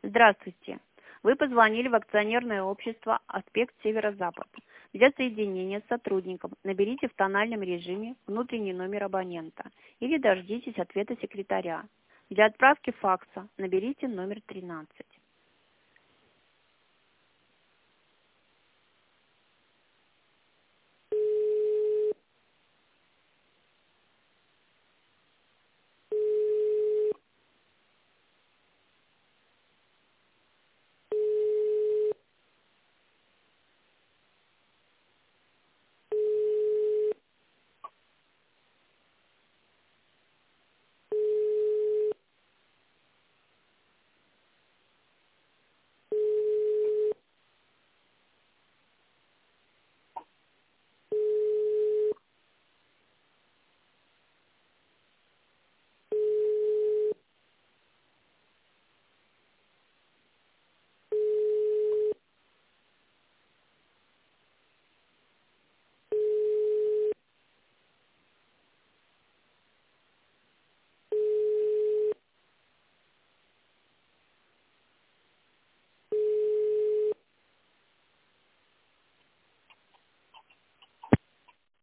Здравствуйте. Вы позвонили в акционерное общество «Аспект Северо-Запад». Для соединения с сотрудником наберите в тональном режиме внутренний номер абонента или дождитесь ответа секретаря. Для отправки факса наберите номер 13.